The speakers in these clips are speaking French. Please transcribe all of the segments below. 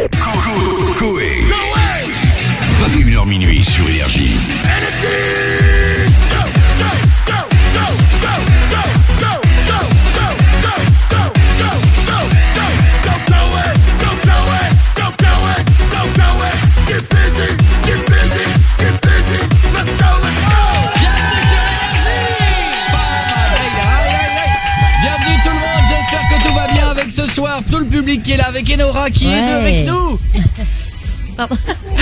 Coé. 21h minuit sur Énergie. Ce soir, tout le public qui est là avec Enora qui est avec nous. Pardon.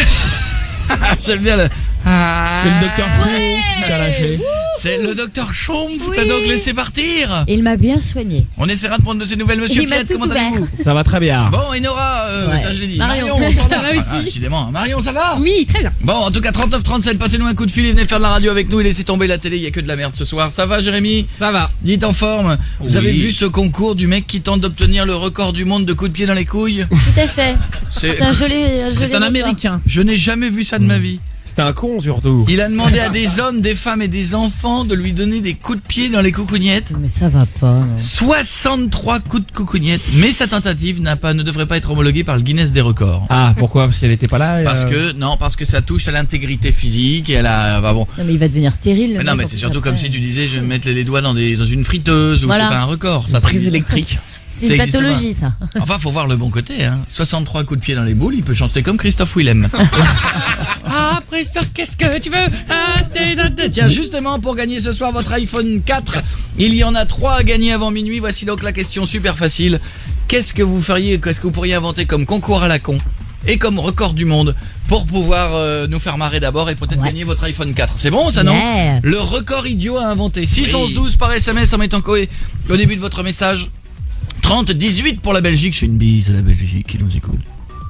J'aime bien le... C'est le docteur Schtroumpf qui t'a lâché. C'est le docteur Schtroumpf, t'as donc laissé partir. Il m'a bien soigné. On essaiera de prendre de ses nouvelles, monsieur Il m'a Piette, tout comment allez-vous? Ça va très bien. Bon, Enora, ça je l'ai dit. Marion, ça va aussi. Décidément, Marion, ça va? Oui, très bien. Bon, en tout cas, 39-37, passez-nous un coup de fil et venez faire de la radio avec nous et laissez tomber la télé, il y a que de la merde ce soir. Ça va, Jérémy? Ça va. Dites en forme. Vous avez vu ce concours du mec qui tente d'obtenir le record du monde de coups de pied dans les couilles? Tout à fait. C'est un joli C'est un Américain. Je n'ai jamais vu ça de ma vie. C'était un con surtout. Il a demandé à des hommes, des femmes et des enfants de lui donner des coups de pied dans les coucougnettes. Mais ça va pas. Non. 63 coups de coucougnettes. Mais sa tentative ne devrait pas être homologuée par le Guinness des records. Ah, pourquoi? Parce qu'elle était pas là. Parce que ça touche à l'intégrité physique et à la, bon. Non mais il va devenir stérile. Mais non, mais c'est surtout comme si tu disais, je vais mettre les doigts dans une friteuse, ou voilà. c'est pas un record. Ça, prise électrique. C'est une pathologie, ça. Enfin, faut voir le bon côté, hein. 63 coups de pied dans les boules, il peut chanter comme Christophe Willem. Après ça, qu'est-ce que tu veux? Tiens, justement, pour gagner ce soir votre iPhone 4, il y en a 3 à gagner avant minuit. Voici donc la question super facile. Qu'est-ce que vous pourriez inventer comme concours à la con et comme record du monde pour pouvoir nous faire marrer d'abord et peut-être gagner votre iPhone 4. C'est bon ça, non? Le record idiot à inventer. 611-12 par SMS en mettant Coé au début de votre message. 30-18 pour la Belgique. Je fais une bise à la Belgique qui nous écoute.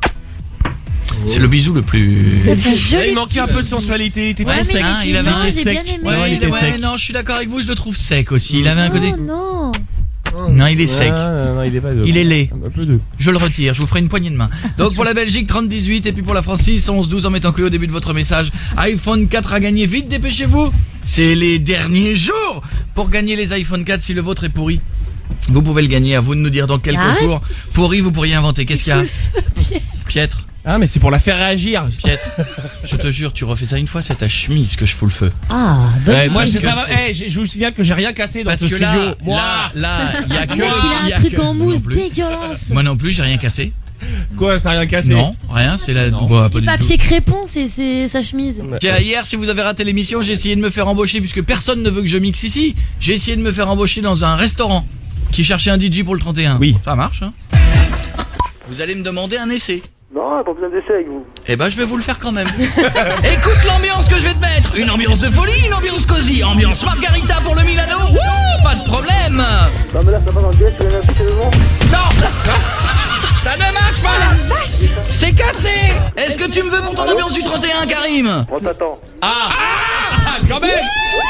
C'est le bisou le plus... Il manquait un peu de sensualité, il était trop sec. Il avait un j'ai bien aimé. Ouais, il était sec. non, je suis d'accord avec vous, je le trouve sec aussi. Il avait un côté... Non. Non, il est sec. Non, il est pas Il est laid. Un peu de... Je le retire, je vous ferai une poignée de main. Donc pour la Belgique, 30-18 et puis pour la France, 6-11-12 en mettant que au début de votre message. iPhone 4 à gagner, vite, dépêchez-vous. C'est les derniers jours pour gagner les iPhone 4 si le vôtre est pourri. Vous pouvez le gagner, à vous de nous dire dans quel concours pourri vous pourriez inventer. Qu'est-ce qu'il y a? Piètre. Ah, mais c'est pour la faire réagir. Piètre. Je te jure, tu refais ça une fois, c'est ta chemise que je fous le feu. Ah, bonne moi, idée. je vous signale que j'ai rien cassé dans ce studio. Là, il y a que... Il a un truc en mousse Moi non plus. dégueulasse. Moi non plus, j'ai rien cassé. Quoi, t'as rien cassé? Non, rien, c'est la... Du papier crépon, c'est sa chemise. Tiens, hier, si vous avez raté l'émission, j'ai essayé de me faire embaucher, puisque personne ne veut que je mixe ici. J'ai essayé de me faire embaucher dans un restaurant qui cherchait un DJ pour le 31. Oui. Ça marche, hein. Vous allez me demander un essai. Non, pas besoin d'essai avec vous. Eh ben, je vais vous le faire quand même. Écoute l'ambiance que je vais te mettre. Une ambiance de folie, une ambiance cosy, ambiance margarita pour le Milano. Wouh, pas de problème. Non, mais là, ça va dans le direct, c'est l'énergie, c'est le vent. Non. Ça ne marche pas. La vache. C'est cassé. Est-ce que tu me veux pour ton ambiance du 31, Karim? On t'attend. Ah, quand même.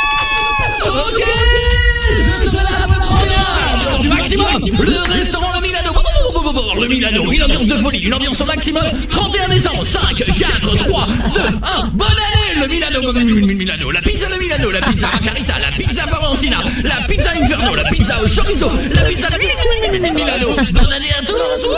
Ok, je suis là pour le 31. Du maximum. Le restaurant Le Milano. Le Milano, une ambiance de folie, une ambiance au maximum. 31 décembre, 5, 4, 3, 2, 1. Bonne année, le Milano. La pizza de Milano, la pizza Margarita, la pizza Valentina, la pizza Inferno, la pizza au chorizo, la pizza de Milano. Bonne année à tous.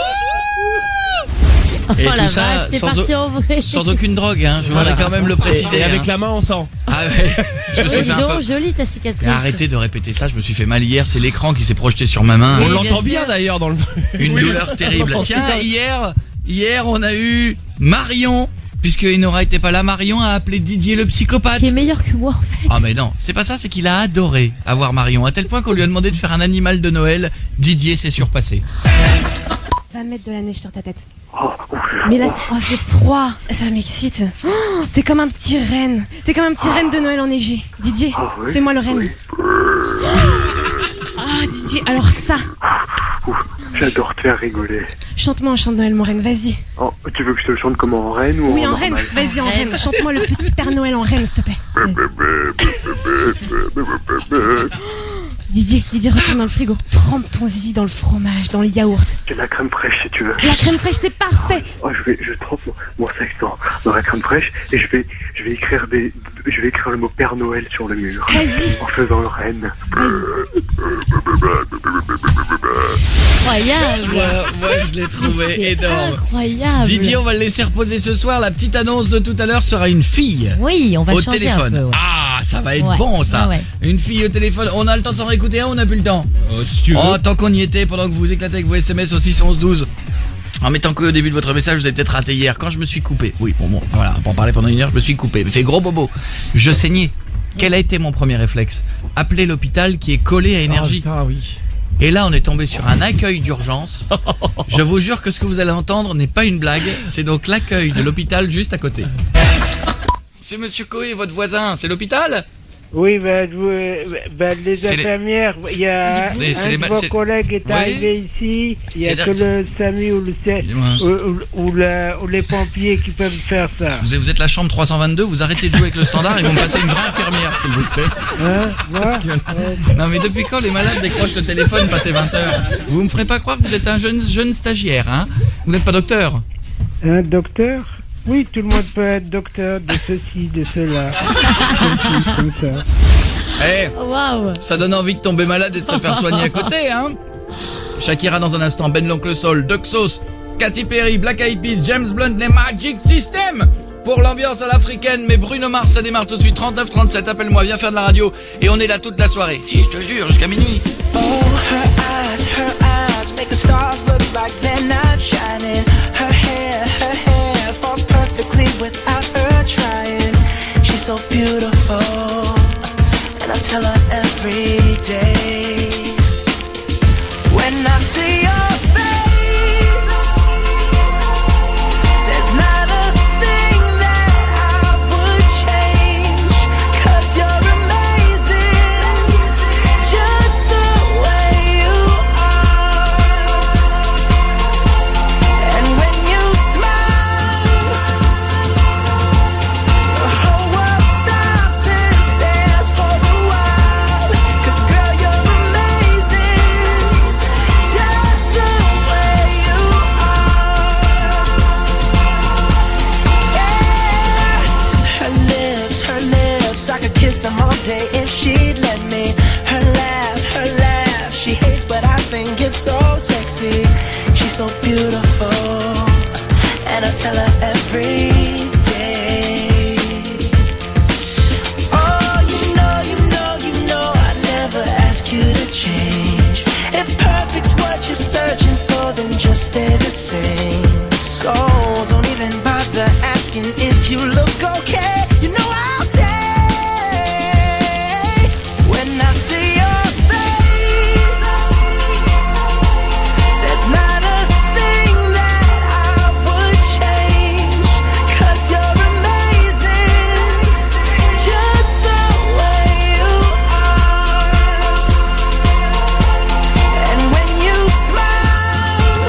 Et tout ça sans aucune drogue, hein. Je voudrais quand même le préciser. Et avec la main en sang. Ah ouais. Je me suis fait un peu... Jolie ta cicatrice. Arrêtez de répéter ça, je me suis fait mal hier, c'est l'écran qui s'est projeté sur ma main. On l'entend bien d'ailleurs dans le... Une douleur terrible. Tiens, hier on a eu Marion, puisque Enora était pas là, Marion a appelé Didier le psychopathe. Qui est meilleur que moi en fait. Ah mais non, c'est pas ça, c'est qu'il a adoré avoir Marion, à tel point qu'on lui a demandé de faire un animal de Noël. Didier s'est surpassé. Va mettre de la neige sur ta tête. Mais là, c'est froid. Ça m'excite. Oh, t'es comme un petit renne. T'es comme un petit renne de Noël enneigé. Didier, fais-moi le renne. Ah, Didier, alors ça. J'adore te faire rigoler. Chante-moi un chant de Noël, mon renne, vas-y. Oh, tu veux que je te le chante comme en reine ou oui, en reine. normal? Vas-y, en reine. Chante-moi le petit Père Noël en reine, s'il te plaît. Didier, retourne dans le frigo. Trempe ton zizi dans le fromage, dans les yaourts. J'ai de la crème fraîche si tu veux. La crème fraîche, c'est parfait. Je trempe mon sexe dans la crème fraîche et je vais écrire le mot Père Noël sur le mur. Vas-y. En faisant le renne. Incroyable. Moi, je l'ai trouvé C'est énorme. incroyable. Didier, on va le laisser reposer ce soir. La petite annonce de tout à l'heure sera une fille. Oui, on va Au changer téléphone. un peu. Ouais. Ah, ça va être Ouais. bon ça. Ouais. Une fille au téléphone. On a le temps de s'en réécouter un ou on n'a plus le temps? Si tu veux. Oh, tant qu'on y était, pendant que vous éclatez avec vos SMS au 611-12. En mettant que au début de votre message, vous avez peut-être raté hier. Quand je me suis coupé. Oui, bon, voilà, pour en parler pendant une heure, je me suis coupé. Mais fait gros bobo. Je saignais. Quel a été mon premier réflexe? Appeler l'hôpital qui est collé à Énergie. Ah oui. Et là, on est tombé sur un accueil d'urgence. Je vous jure que ce que vous allez entendre n'est pas une blague. C'est donc l'accueil de l'hôpital juste à côté. C'est Monsieur Coé, votre voisin. C'est l'hôpital? Oui, les C'est les- infirmières, il y a Oui, c'est un les de ma- vos c'est- collègues est Oui. arrivé ici, il y a C'est que la- le SAMU ou les pompiers qui peuvent faire ça. Vous êtes la chambre 322, vous arrêtez de jouer avec le standard et vous me passez une vraie infirmière, s'il vous plaît. Hein, moi Non mais depuis quand les malades décrochent le téléphone passé 20h? Vous me ferez pas croire que vous êtes un jeune stagiaire, hein? Vous n'êtes pas docteur? Un docteur? Oui, tout le monde peut être docteur de ceci, de cela. comme ça. Eh, Waouh. ça donne envie de tomber malade et de se faire soigner à côté, hein? Shakira dans un instant, Ben l'Oncle Soul, Duxos, Katy Perry, Black Eyed Peas, James Blunt, les Magic System. Pour l'ambiance à l'africaine, mais Bruno Mars, ça démarre tout de suite. 39-37, appelle-moi, viens faire de la radio. Et on est là toute la soirée. Si, je te jure, jusqu'à minuit. Oh, her eyes make the stars look like they're not shining. Her hair falls perfectly without her trying. She's so beautiful, and I tell her every day. When I see your face, there's not a thing that I would change, 'cause you're amazing, just the way you are. And when you smile, the whole world stops and stares for a while, 'cause girl, you're amazing, just the way you are. Yeah. Her lips, I could kiss them all day if she'd let me. Her laugh, she hates but I think it's so sexy. She's so beautiful, and I tell her every day. Oh, you know, I never ask you to change. If perfect's what you're searching for, then just stay the same. So don't even bother asking if you look okay. You know I'll say, when I see your face, there's not a thing that I would change, 'cause you're amazing, just the way you are. And when you smile,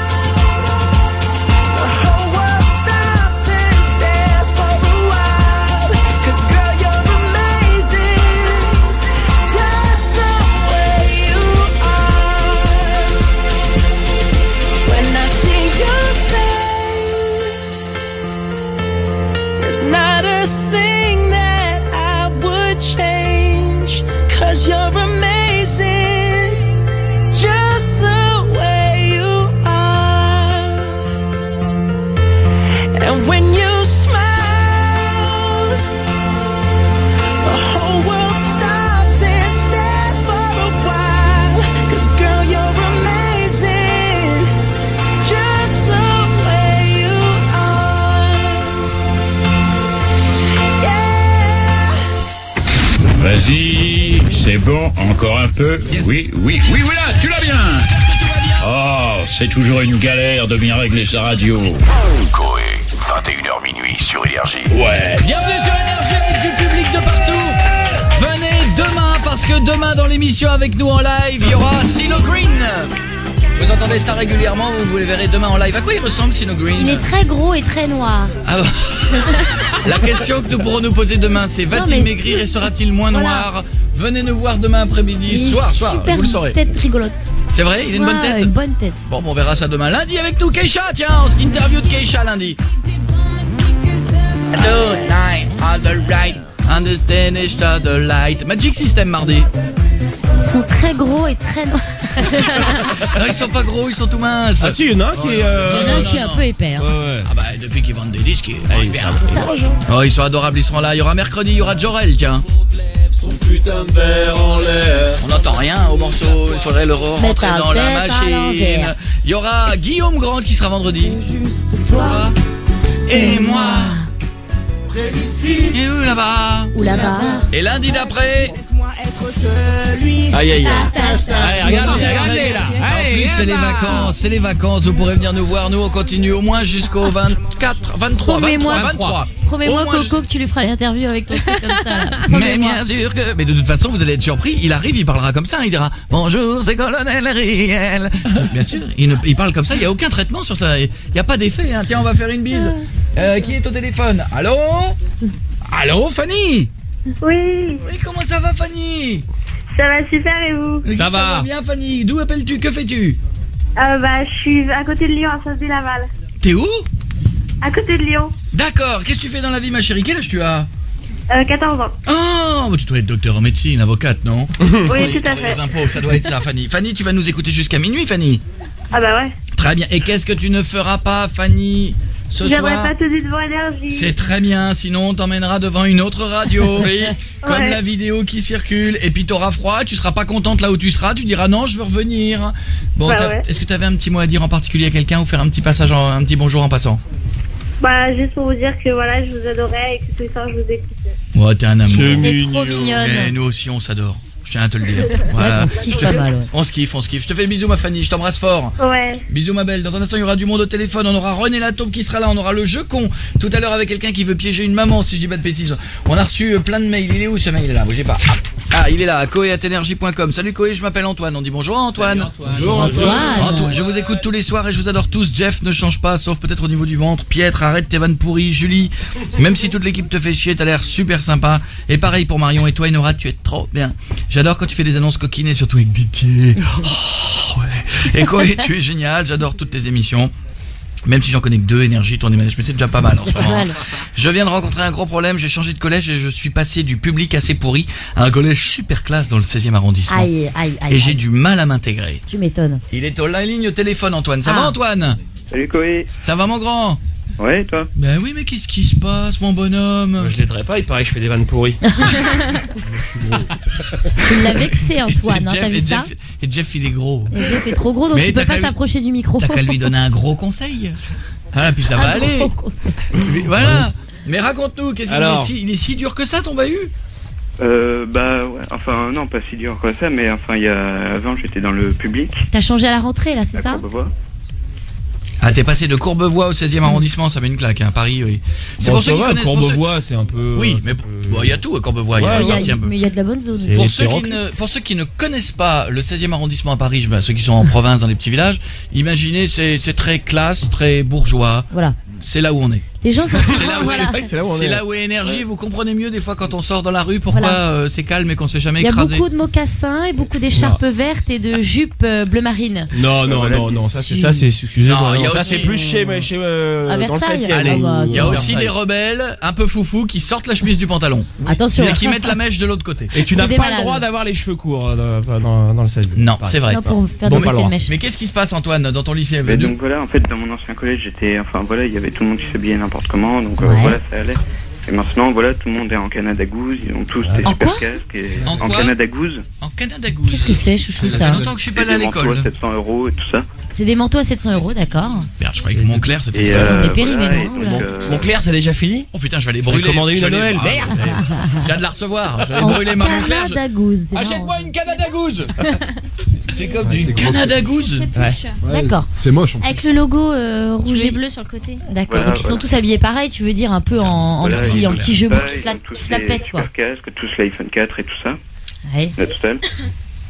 the whole world stops and stares for a while, 'cause girl, you're amazing, just the way you are. When I see your face, there's not a thing that I would change, 'cause you're amazing, just the way you are. And when you smile, the whole world stops and stares for a while, 'cause girl, you're amazing, just the way you are. Yeah. Vas-y, c'est bon, encore un peu. Oui, voilà, tu l'as bien. Oh, c'est toujours une galère de bien régler sa radio. Coé, 21h minuit sur Énergie. Ouais. Bienvenue sur Énergie avec du public de partout. Venez demain parce que demain dans l'émission avec nous en live, il y aura CeeLo Green. Vous entendez ça régulièrement, vous les verrez demain en live. À quoi il ressemble CeeLo Green? Il est très gros et très noir. Ah bon. La question que nous pourrons nous poser demain, c'est va-t-il Non, mais- maigrir et sera-t-il moins Voilà. noir? Venez nous voir demain après-midi, soir, super vous le saurez. Tête rigolote. C'est vrai, il a une bonne tête. Une bonne tête. Bon, on verra ça demain. Lundi avec nous, Keisha, tiens, interview de Keisha lundi. Tonight, all the right, understand each other light. Magic System mardi. Ils sont très gros et très noirs. Non, ils sont pas gros, ils sont tout minces. Ah si, il y en a un qui est... Il y en a un qui est un peu épais. Hein. Ouais. Ah bah, depuis qu'ils vendent des disques, ils mangent bien. C'est ça. Oh, ils sont adorables, ils seront là. Il y aura mercredi, il y aura Jorel, tiens. Putain de verre en l'air. On n'entend rien au morceau, il faudrait le rentrer dans la machine. Il y aura Guillaume Grand qui sera vendredi. Toi et moi. Près d'ici. Et où là-bas. Ou là-bas. Et lundi d'après. Aïe aïe aïe. Allez, regardez là. En plus, c'est les vacances. Vous pourrez venir nous voir. Nous, on continue au moins jusqu'au 23. Promets-moi, Coco, que tu lui feras l'interview avec ton truc comme ça. Là. Mais bien sûr que... Mais de toute façon, vous allez être surpris. Il arrive, il parlera comme ça. Il dira « Bonjour, c'est Colonel Riel ». Bien sûr, il parle comme ça. Il n'y a aucun traitement sur ça. Il n'y a pas d'effet. Hein. Tiens, on va faire une bise. Qui est au téléphone? Allô? Allô, Fanny? Oui. Oui, comment ça va, Fanny? Ça va super, et vous? Ça va bien, Fanny. D'où appelles-tu? Que fais-tu? Je suis à côté de Lyon, à Saint-Laval. T'es où? À côté de Lyon. D'accord. Qu'est-ce que tu fais dans la vie, ma chérie? Quel âge tu as? 14 ans. Oh, tu dois être docteur en médecine, avocate, non? Oui, tout à fait. Les impôts, ça doit être ça, Fanny. Fanny, tu vas nous écouter jusqu'à minuit, Fanny? Ah bah ouais. Très bien. Et qu'est-ce que tu ne feras pas, Fanny, ce soir? J'aimerais pas te dire devant Énergie. C'est très bien, sinon on t'emmènera devant une autre radio. Oui. Comme Ouais. la vidéo qui circule. Et puis t'auras froid, tu seras pas contente là où tu seras, tu diras non, je veux revenir. Bon, ouais. Est-ce que tu avais un petit mot à dire en particulier à quelqu'un ou faire un petit passage, un petit bonjour en passant? Bah, juste pour vous dire que voilà, je vous adorais et que tous les soirs je vous écoutais. Ouais, t'es un amour. T'es trop mignonne. Et nous aussi on s'adore. Je tiens à te le dire. Voilà. On se kiffe pas mal. Ouais. On se kiffe. Je te fais le bisou, ma Fanny. Je t'embrasse fort. Ouais. Bisous, ma belle. Dans un instant, il y aura du monde au téléphone. On aura René Lataupe qui sera là. On aura le jeu con. Tout à l'heure, avec quelqu'un qui veut piéger une maman, si je dis pas de bêtises. On a reçu plein de mails. Il est où ce mail? Il est là. Bougez pas. Ah, il est là. Koé@energie.com. Salut Koé, je m'appelle Antoine. On dit bonjour Antoine. Bonjour Antoine. Je vous écoute tous les soirs et je vous adore tous. Jeff ne change pas, sauf peut-être au niveau du ventre. Pietre, arrête tes vannes pourries. Julie, même si toute l'équipe te fait chier, t'as l'air super sympa. Et pareil pour Marion. Et toi, Nora, tu es trop bien. J'adore quand tu fais des annonces coquines et surtout avec des pieds. Oh, ouais. Et Koé, tu es génial. J'adore toutes tes émissions. Même si j'en connais que 2, Énergie, Tourné Manège, mais c'est déjà pas mal en ce moment. Je viens de rencontrer un gros problème, j'ai changé de collège et je suis passé du public assez pourri à un collège super classe dans le 16e arrondissement. Aïe. Et j'ai du mal à m'intégrer. Tu m'étonnes. Il est en ligne au téléphone, Antoine. Ça va, Antoine? Salut Koé. Ça va, mon grand? Ouais, toi? Ben oui, mais qu'est-ce qui se passe, mon bonhomme? Je l'aiderai pas, il paraît que je fais des vannes pourries. Il l'a vexé, Antoine, hein, t'as vu ça? Et Jeff, il est gros. Et Jeff est trop gros, donc Mais tu peux t'as pas qu'à s'approcher du micro. T'as qu'à lui donner un gros conseil. Ah, puis ça va aller. Gros conseil. Voilà. Mais raconte-nous, Alors. il est si dur que ça, ton bahut? Bah ouais, enfin non, pas si dur que ça, mais enfin avant j'étais dans le public. T'as changé à la rentrée, là, c'est à ça? Courbevoie. Ah, t'es passé de Courbevoie au 16e arrondissement, ça met une claque, hein, Paris, oui. C'est pour ceux qui connaissent. Courbevoie, c'est un peu... Oui, mais bon, il y a tout à Courbevoie. Mais Il y a un peu. il y a de la bonne zone. Et Pour les ceux qui ne connaissent pas le 16e arrondissement à Paris, ceux qui sont en province, dans les petits villages, imaginez, c'est très classe, très bourgeois. Voilà. C'est là où on est. Les gens sont C'est là où voilà. c'est là où est Énergie. Vous comprenez mieux des fois quand on sort dans la rue pourquoi c'est calme et qu'on se fait jamais Il y a écraser. beaucoup de mocassins et beaucoup d'écharpes vertes et de jupes bleu marine. Non, ça c'est, excusez-moi, Non, il y a ça aussi- c'est plus chez À dans le Versailles. 7e. Allez, bah, il y a attends. aussi des rebelles un peu foufous qui sortent la chemise du pantalon Attention. et qui mettent la mèche de l'autre côté. Et tu C'est n'as des pas malades. le droit d'avoir les cheveux courts dans le 16e. Non, c'est vrai. Non, pour faire Bon, des mais- effets de mèche. Mais qu'est-ce qui se passe, Antoine, dans ton lycée? Et donc voilà, en fait dans mon ancien collège j'étais, enfin voilà, il y avait tout le monde qui s'habillait n'importe comment, donc Ouais. voilà, ça allait. Et maintenant voilà, tout le monde est en Canada Goose, ils ont tous des En super quoi casques et En quoi Canada Goose. En Canada Goose. Qu'est-ce que c'est, chouchou, Ça ça? fait longtemps que je suis pas allé à des manteaux l'école. à 700 € et tout ça. C'est des manteaux à 700 €, d'accord. Merde, je croyais que Montclair c'était Et ça. Des périmés, voilà, non, et donc, là. Montclair, c'est déjà fini? Oh putain, je vais aller J'en ai brûler. commandé une je à vais aller- Noël, Ah, merde. Je viens de la recevoir. Je vais aller En brûler ma Montclair. Canada Goose. c'est marrant. Achète-moi une Canada Goose. C'est comme du Canada Goose. D'accord. C'est moche. Avec le logo rouge et Oui. bleu sur le côté. D'accord. Voilà, Donc ils sont voilà. tous habillés pareil, tu veux dire un peu en Voilà, petit, ils en ont petit l'air jeu sympas, qui se ils la, ont tous qui se la les pète quoi. super casques, tous l'iPhone 4 et tout ça, Ouais. la totale.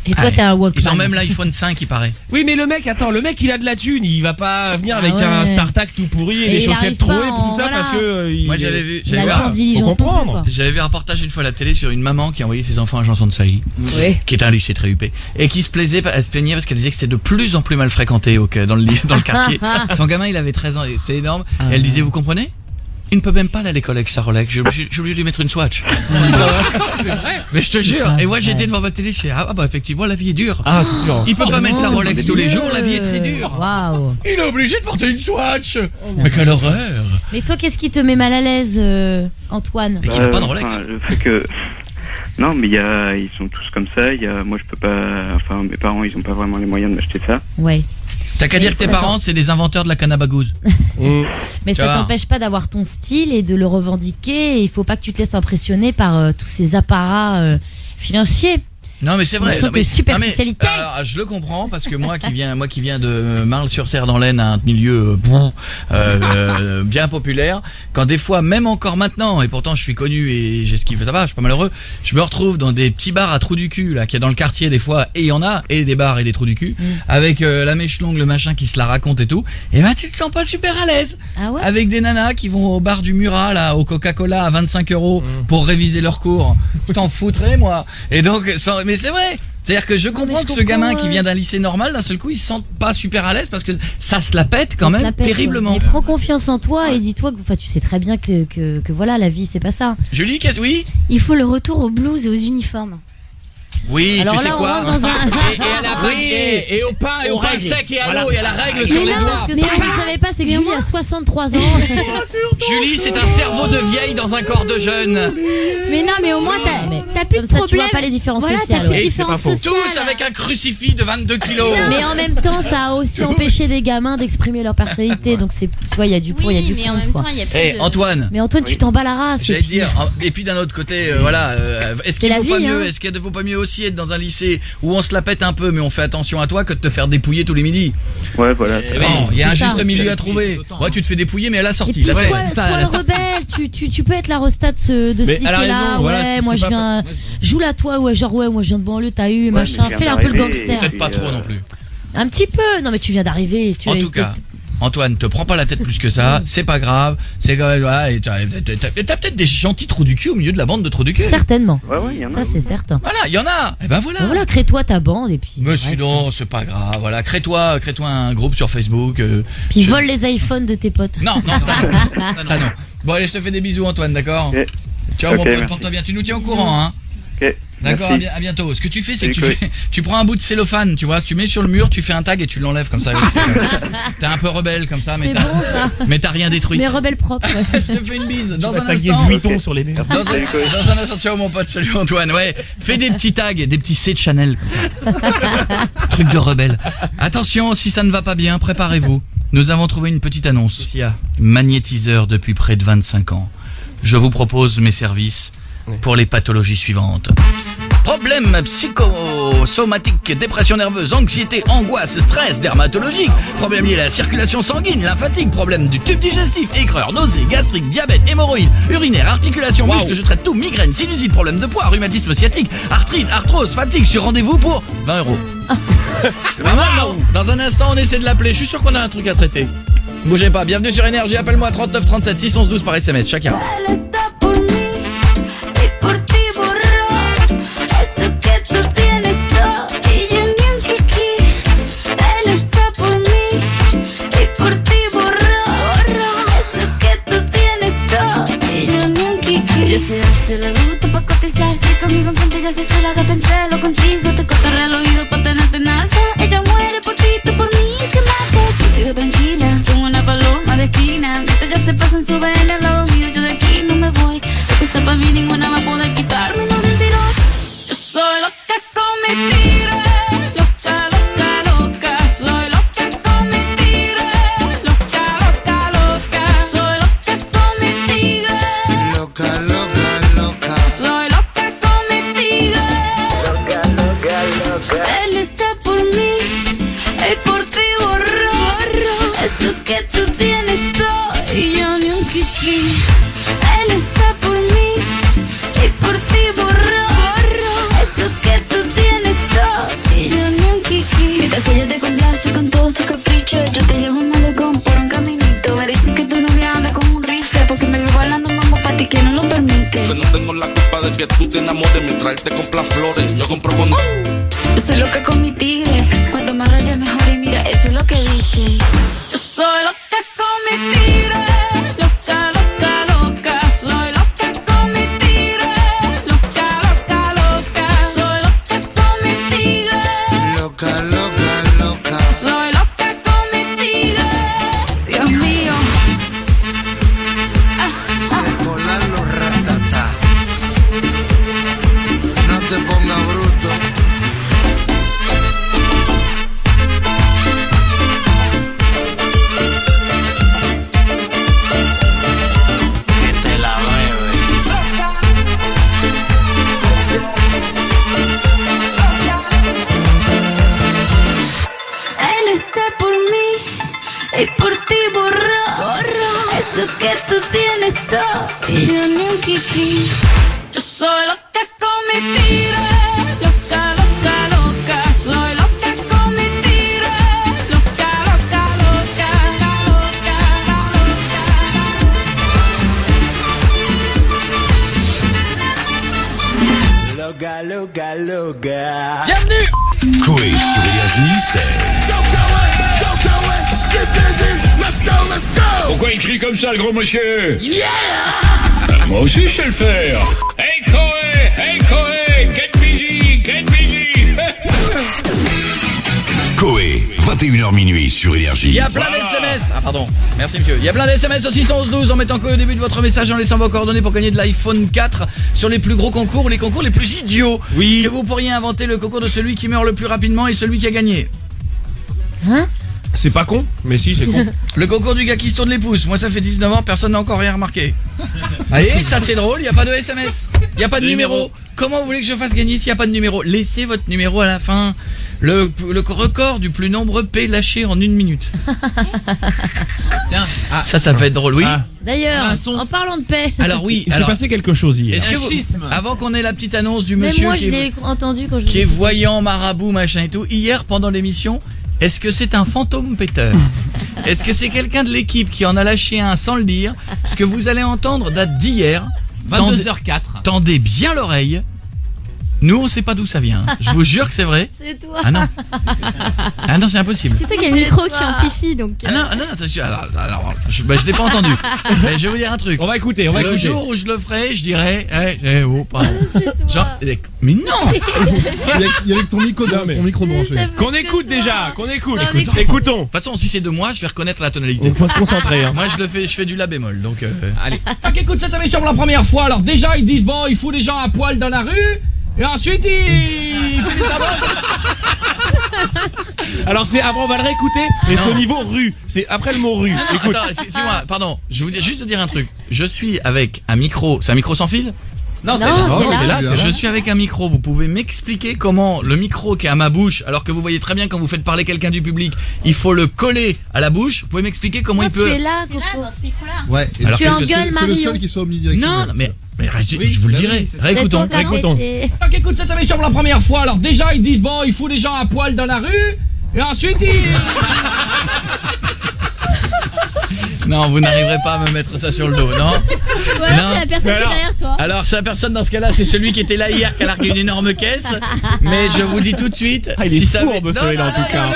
Et toi, t'es un Walkman. Ils ont même l'iPhone 5, il paraît. Oui, mais le mec, il a de la thune, il va pas venir avec un StarTAC tout pourri et des chaussettes trouées et tout ça parce que. Moi, j'avais vu un reportage une fois à la télé sur une maman qui envoyait ses enfants à Janson de Sailly, qui est un lycée très huppé, et qui se plaignait parce qu'elle disait que c'était de plus en plus mal fréquenté dans le quartier. Son gamin, il avait 13 ans, c'est énorme. Et elle disait, vous comprenez? Il ne peut même pas aller à l'école avec sa Rolex. J'ai obligé de lui mettre une Swatch. C'est vrai. Mais je te jure. Et moi, j'étais devant ma télé. Je fais, effectivement, la vie est dure. Ah, c'est dur. Il peut pas mettre sa Rolex tous les jours. La vie est très dure. Waouh. Il est obligé de porter une Swatch. Mais quelle horreur. Mais toi, qu'est-ce qui te met mal à l'aise, Antoine? Et qu'il n'a pas de Rolex. Le fait que... Non, mais ils sont tous comme ça. Moi, je peux pas... Enfin, mes parents, ils ont pas vraiment les moyens de m'acheter ça. Ouais. T'as qu'à dire que tes parents, c'est des inventeurs de la canne à bagouze. Mais ça t'empêche pas d'avoir ton style et de le revendiquer. Il faut pas que tu te laisses impressionner par tous ces apparats financiers. Non mais c'est vrai. Ils sont de superficialité. Alors je le comprends parce que moi qui viens de Marle-sur-Serre dans l'Aisne, un milieu bien populaire, quand des fois même encore maintenant, et pourtant je suis connu et j'ai ce qu'il faut, ça va, je suis pas malheureux, je me retrouve dans des petits bars à trous du cul là qu'il y a dans le quartier des fois, et il y en a, et des bars et des trous du cul, avec la mèche longue, le machin qui se la raconte et tout, et ben tu te sens pas super à l'aise. Ah ouais? Avec des nanas qui vont au bar du Murat là, au Coca-Cola à 25 € pour réviser leur cours. T'en foutrais moi. Et donc mais c'est vrai. C'est-à-dire que je comprends que ce gamin qui vient d'un lycée normal, d'un seul coup, il se sent pas super à l'aise parce que ça se la pète quand même terriblement. Mais prends confiance en toi et dis-toi que tu sais très bien que voilà, la vie c'est pas ça. Julie, oui? Il faut le retour aux blouses et aux uniformes. Oui, alors tu sais là, quoi? Et au pain sec et à l'eau, il y a la règle sur les doigts. Mais ce que vous savez pas, c'est que Julie a 63 ans. Julie, c'est un cerveau de vieille dans un corps de jeune. Mais non, mais au moins t'as plus de problème. Tu vois pas les différences sociales. Tous avec un crucifix de 22 kilos. Mais en même temps, ça a aussi empêché des gamins d'exprimer leur personnalité. Donc c'est, tu vois, il y a du pour, il y a du contre. Mais en même temps, il y a plus de... Antoine. Mais Antoine, tu t'en bats la race. J'allais te dire. Et puis d'un autre côté, voilà, est-ce qu'il vaut pas mieux, est-ce qu'il ne vaut pas mieux aussi être dans un lycée où on se la pète un peu mais on fait attention à toi que de te faire dépouiller tous les midis? Ouais, voilà. Il y a un juste milieu à trouver. Ouais, tu te fais dépouiller mais à la sortie. Et puis sois le rebelle, tu peux être la resta de ce lycée-là. Ouais, moi je viens, joue la toi, moi je viens de banlieue, t'as eu, machin, fais un peu le gangster. Peut-être pas trop non plus. Un petit peu, non mais tu viens d'arriver. En tout cas, Antoine, te prends pas la tête plus que ça, c'est pas grave, c'est quand même, voilà, et t'as peut-être des gentils trous du cul au milieu de la bande de trous du cul. Certainement. Ouais, y en a. Ça, c'est certain. Voilà, il y en a. Et ben voilà. Voilà, crée-toi ta bande et puis. Monsieur, non, c'est pas grave. Voilà, crée-toi un groupe sur Facebook. Puis vole les iPhones de tes potes. Non, ça non. Bon, allez, je te fais des bisous, Antoine, d'accord? Okay. Ciao, mon pote, porte-toi bien. Tu nous tiens au courant, hein? Ok. D'accord, à bientôt. Ce que tu fais, c'est que tu prends un bout de cellophane, tu vois, tu mets sur le mur, tu fais un tag et tu l'enlèves comme ça. T'es un peu rebelle comme ça, mais mais t'as rien détruit. Mais rebelle propre. Je te fais une bise. Dans un instant. Vuitton sur les murs. Dans un instant, ciao mon pote, salut Antoine. Ouais, fais des petits tags, des petits C de Chanel comme ça. Truc de rebelle. Attention, si ça ne va pas bien, préparez-vous. Nous avons trouvé une petite annonce. Magnétiseur depuis près de 25 ans. Je vous propose mes services pour les pathologies suivantes. Problèmes psychosomatiques, dépression nerveuse, anxiété, angoisse, stress, dermatologique, problèmes liés à la circulation sanguine, lymphatique, problèmes du tube digestif, aigreur, nausées, gastrique, diabète, hémorroïdes, urinaire, articulation, muscles, je traite tout, migraine, sinusite, problème de poids, rhumatisme sciatique, arthrite, arthrose, fatigue, sur rendez-vous pour 20 €. C'est pas mal, non? Dans un instant, on essaie de l'appeler, je suis sûr qu'on a un truc à traiter. Bougez pas, bienvenue sur Énergie, appelle-moi 39 37 6 11 12 par SMS, chacun. Se le gusta pa' cotizar, si conmigo enfrente ya se la gata en celo. Contigo te cortaré el oído pa' tenerte en alta. Ella muere por ti, tú por mí, que mates. Tú sigue tranquila, como una paloma de esquina. Mientras ya se pasan, suben al lado mío. Yo de aquí no me voy, lo que está pa' mí ninguna va a poder quitarme. No de tiros, yo soy loca con mentiras. Que tú tienes todo y yo ni un kiki. Él está por mí y por ti borro. Eso que tú tienes todo amores, mientras él te compra flores, yo compro con... Yo soy loca con mi tigre, cuanto más raya mejor y mira, eso es lo que dice. Yo soy loca con mi tigre, loca, loca, loca. Soy loca con mi tigre, loca, loca, loca. Soy loca con mi tigre, loca, loca, loca. Soy loca con mi tigre, Dios mío. Se colan los ratatá. No te pongas bruto. Y por ti borró eso que tú tienes todo y yo ni un kiki. Yo soy loca con mi tigre, loca, loca, loca. Soy loca con mi tigre, loca, loca, loca, loca, loca, loca. Bienvenue. Coé sur Énergie, c'est... Pourquoi il crie comme ça, le gros monsieur? Moi aussi, je sais le faire. Hey Coé, get busy. Coé, 21h minuit sur Énergie. Il y a plein d'SMS. Ah pardon, merci monsieur. Il y a plein d'SMS au 611-12 en mettant Coé au début de votre message, en laissant vos coordonnées pour gagner de l'iPhone 4 sur les plus gros concours ou les concours les plus idiots. Oui. Que vous pourriez inventer le concours de celui qui meurt le plus rapidement et celui qui a gagné. Hein? C'est pas con, mais si, c'est con. Le concours du gars qui se tourne les pouces. Moi, ça fait 19 ans, personne n'a encore rien remarqué. Allez, ça c'est drôle, il n'y a pas de SMS. Il n'y a pas de numéro. Comment vous voulez que je fasse gagner s'il n'y a pas de numéro? Laissez votre numéro à la fin. Le record du plus nombreux P lâché en 1 minute. Tiens, ça va être drôle, oui. D'ailleurs, en parlant de paix. Alors oui, il s'est passé quelque chose hier. Est-ce que avant qu'on ait la petite annonce du Mais monsieur moi, je l'ai entendu quand je qui est voyant, marabout, machin et tout, hier pendant l'émission, est-ce que c'est un fantôme péteur? Est-ce que c'est quelqu'un de l'équipe qui en a lâché un sans le dire? Ce que vous allez entendre date d'hier. 22h04. Tendez bien l'oreille. Nous, on sait pas d'où ça vient. Je vous jure que c'est vrai. C'est toi. Ah non. Ah non, c'est impossible. C'est toi qui as le micro qui amplifie, donc. Ah non, attention. Alors, je l'ai pas entendu. Mais je vais vous dire un truc. On va écouter. Le jour où je le ferai, je dirai, pardon. Genre, mais non. Il y a ton micro branché. Qu'on écoute déjà, qu'on écoute. Écoutons. De toute façon, si c'est de moi, je vais reconnaître la tonalité. Il faut se concentrer. Hein. Moi, je fais du la bémol, donc. Allez. Écoute cette émission pour la première fois. Alors déjà, ils disent bon, il fout les gens à poil dans la rue. Et ensuite, il fait des sabots. Alors après on va le réécouter. Et c'est au niveau rue. C'est après le mot rue. Écoute. Attends, excuse-moi, pardon. Je vais juste te dire un truc. Je suis avec un micro. C'est un micro sans fil? Non, t'es là. Je suis avec un micro. Vous pouvez m'expliquer comment le micro qui est à ma bouche, alors que vous voyez très bien quand vous faites parler quelqu'un du public, il faut le coller à la bouche. Vous pouvez m'expliquer comment il peut. Tu es là, Coco. Dans ce micro-là. Ouais. Alors, tu engueules c'est le Marion. seul qui soit omnidirectionnel. Non, mais je vous le dirai. Réécoutons. Écoute cette émission pour la première fois. Alors déjà, ils disent bon, il fout les gens à poil dans la rue. Et ensuite, Non, vous n'arriverez pas à me mettre ça sur le dos, non? Ouais, c'est la personne qui est derrière toi. Alors, c'est la personne dans ce cas-là, c'est celui qui était là hier, qui a largué une énorme caisse. Mais je vous dis tout de suite. Il est si fourbe celui-là en tout cas.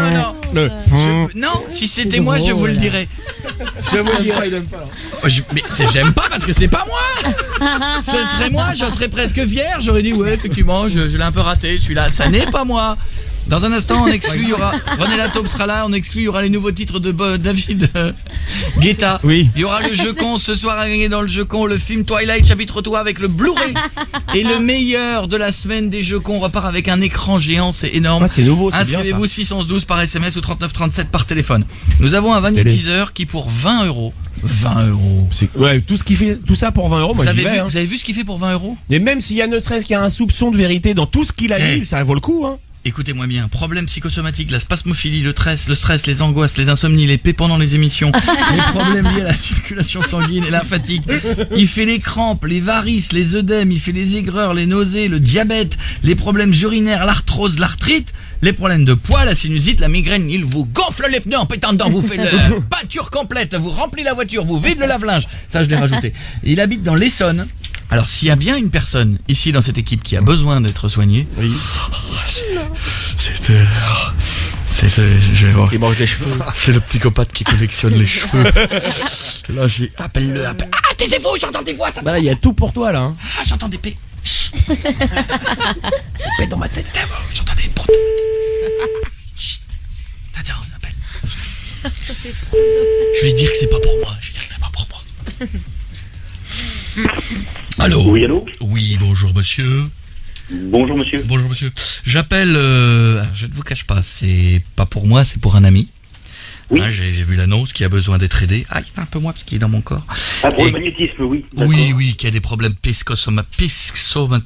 Non, si c'était moi, je vous le dirais. Je vous le dirais. Mais j'aime pas parce que c'est pas moi. Ce serait moi, j'en serais presque fier. J'aurais dit ouais, effectivement, je l'ai un peu raté. Celui-là, ça n'est pas moi. Dans un instant, on exclut, il y aura René Lataupe sera là, on exclut, il y aura les nouveaux titres de David Guetta. Oui. Il y aura le jeu con ce soir à gagner dans le jeu con, le film Twilight chapitre 3 avec le Blu-ray. Et le meilleur de la semaine des jeux cons, on repart avec un écran géant, c'est énorme. Ah, c'est nouveau, c'est bien ça. Inscrivez-vous 612 par SMS ou 3937 par téléphone. Nous avons un Vanity Teaser qui pour 20 €. 20 €. Ouais, tout ça pour 20 €, moi j'y vais. Vous avez vu ce qu'il fait pour 20 €? Et même s'il y a ne serait-ce qu'il y a un soupçon de vérité dans tout ce qu'il a dit, ça vaut le coup, hein. Écoutez-moi bien, problèmes psychosomatiques, la spasmophilie, le stress, les angoisses, les insomnies, les pets pendant les émissions, les problèmes liés à la circulation sanguine et lymphatique. Il fait les crampes, les varices, les œdèmes, il fait les aigreurs, les nausées, le diabète, les problèmes urinaires, l'arthrose, l'arthrite, les problèmes de poids, la sinusite, la migraine. Il vous gonfle les pneus en pétant dedans, vous fait la peinture complète, vous remplit la voiture, vous vide le lave-linge. Ça, je l'ai rajouté. Il habite dans l'Essonne. Alors, s'il y a bien une personne ici dans cette équipe qui a besoin d'être soignée, oui. Il mange les cheveux. C'est le psychopathe qui collectionne les cheveux. Là, appelle-le. Ah, taisez-vous, j'entends des voix. Bah là, il y a tout pour toi, là. Hein. Ah, j'entends des P. Des P dans ma tête. J'entends des proutes. Attends, on appelle. Je vais dire que c'est pas pour moi. Allô? Oui, allô? Oui, bonjour, monsieur. Bonjour monsieur. Bonjour monsieur. J'appelle, je ne vous cache pas, c'est pas pour moi, c'est pour un ami. Oui. Hein, j'ai vu l'annonce qui a besoin d'être aidé. Ah, il fait un peu moins parce qu'il est dans mon corps. Ah, pour le magnétisme, oui. D'accord. Oui, qui a des problèmes psychosomatiques,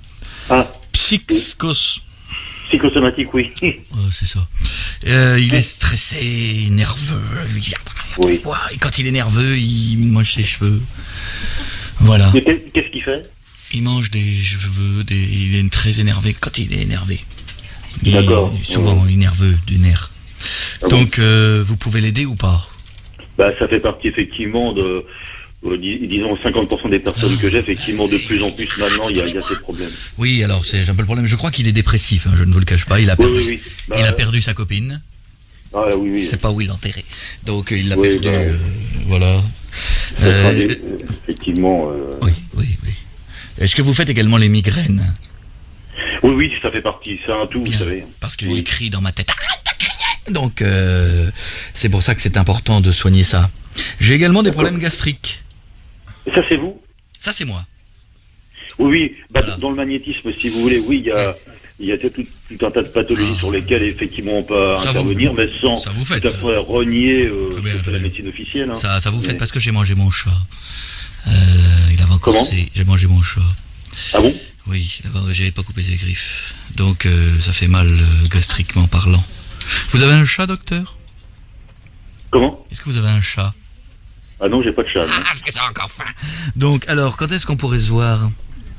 oui. C'est ça. Il est stressé, nerveux. Oui. Et quand il est nerveux, il mange ses cheveux. Voilà. Qu'est-ce qu'il fait? Il mange des cheveux, il est très énervé quand il est énervé. D'accord. Souvent nerveux du nerf. Ah donc, vous pouvez l'aider ou pas? Bah, ça fait partie effectivement de, disons 50% des personnes que j'ai, effectivement, de plus en plus maintenant, il y a ces problèmes. Oui, alors c'est un peu le problème. Je crois qu'il est dépressif, hein, je ne vous le cache pas. Il a perdu, il a perdu sa copine. Ah oui. C'est pas où il l'a enterré. Donc il l'a perdu. Voilà. Effectivement. Oui. Est-ce que vous faites également les migraines? Oui, ça fait partie. C'est un tout, bien, vous savez. Parce qu'il crie dans ma tête. Arrête de crier! Donc c'est pour ça que c'est important de soigner ça. J'ai également des problèmes gastriques. Et ça, c'est vous? Ça, c'est moi. Oui. Bah, voilà. Dans le magnétisme, si vous voulez, oui, il y a tout un tas de pathologies sur lesquelles effectivement on peut intervenir, mais sans tout à fait renier la médecine officielle. Hein. Ça vous fait parce que j'ai mangé mon chat. Il avait encore j'ai mangé mon chat. Ah bon? Oui, j'avais pas coupé ses griffes. Donc ça fait mal gastriquement parlant. Vous avez un chat, docteur? Comment? Est-ce que vous avez un chat? Ah non, j'ai pas de chat. Ah, parce que c'est encore faim. Donc alors, quand est-ce qu'on pourrait se voir?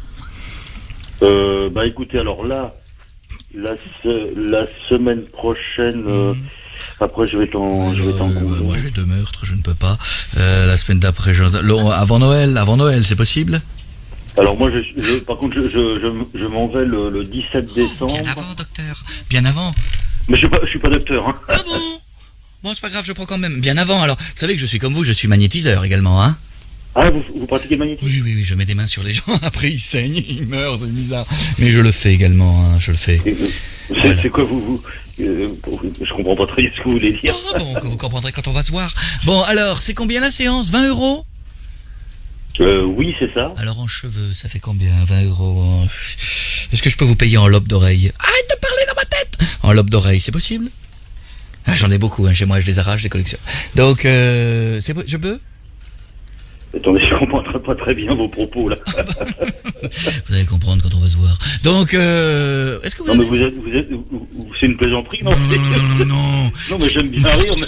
Bah écoutez, alors là, la semaine prochaine, après je vais être en congé. Moi j'ai 2 meurtres, je ne peux pas. La semaine d'après, avant Noël, c'est possible? Alors moi, par contre, je m'en vais le 17 décembre. Bien avant, docteur. Bien avant. Mais je suis pas docteur, hein. Ah bon? Bon, c'est pas grave, je prends quand même. Bien avant, alors. Vous savez que je suis comme vous, je suis magnétiseur également, hein. Ah, vous pratiquez le magnétisme? Oui, je mets des mains sur les gens, après ils saignent, ils meurent, c'est bizarre. Mais je le fais également, hein, je le fais. C'est quoi je comprends pas très bien ce que vous voulez dire. Ah bon, que vous comprendrez quand on va se voir. Bon, alors, c'est combien la séance? 20 €? Oui, c'est ça. Alors en cheveux, ça fait combien? 20 €. Est-ce que je peux vous payer en lobe d'oreille? Arrête de parler dans ma tête! En lobe d'oreille, c'est possible? Ah, j'en ai beaucoup, hein, chez moi, je les arrache, je les collectionne. Donc, je peux? Attendez, je comprends pas très bien vos propos, là. Vous allez comprendre quand on va se voir. Donc, est-ce que vous mais c'est une plaisanterie, non? Non. Non, mais j'aime bien rire, mais...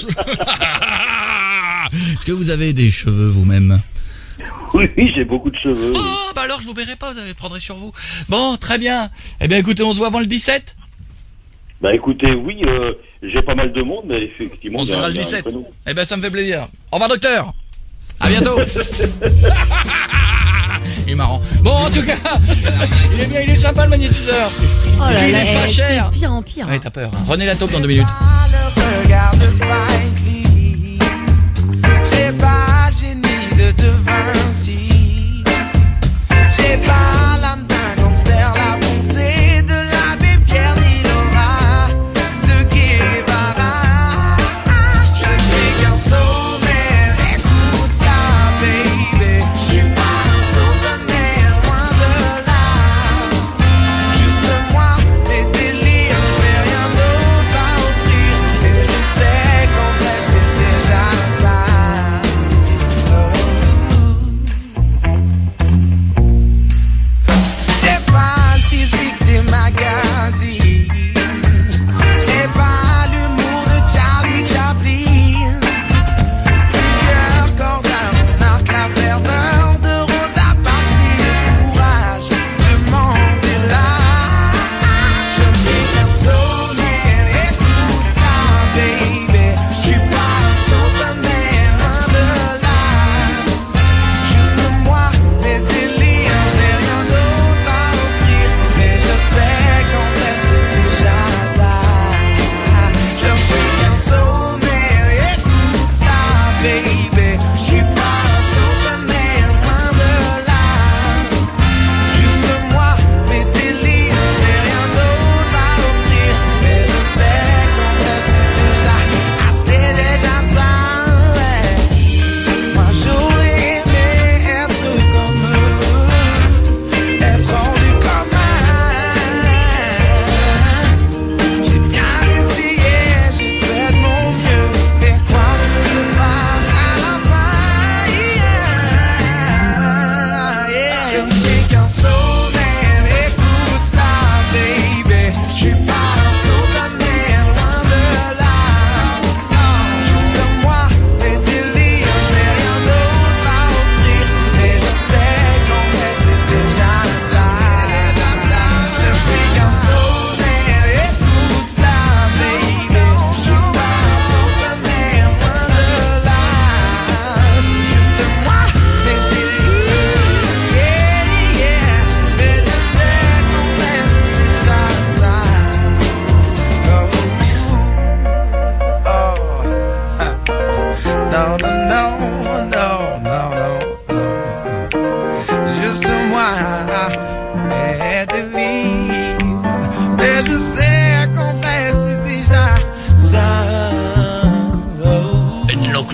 Est-ce que vous avez des cheveux, vous-même? Oui, j'ai beaucoup de cheveux. Oh, bah alors je vous verrai pas, vous prendrez sur vous. Bon, très bien. Eh bien, écoutez, on se voit avant le 17? Bah écoutez, oui, j'ai pas mal de monde, mais effectivement... On se verra le 17. Eh ben, ça me fait plaisir. Au revoir, docteur. À bientôt. Il est marrant. Bon, en tout cas, il est bien, il est sympa le magnétiseur. Oh là là, il est pas cher. Pire en pire. Ouais, t'as peur. Hein. René Lataupe dans 2 minutes. J'ai pas le génie de Vinci. J'ai pas l'âme d'un gangster, la bonté de l'abbé Pierre ni l'aura de Guevara. Je suis qu'un sommaire, écoute ça, baby. Je suis pas un sommaire, loin de là. Juste moi, mes délires, je n'ai rien d'autre à offrir. Et je sais qu'en fait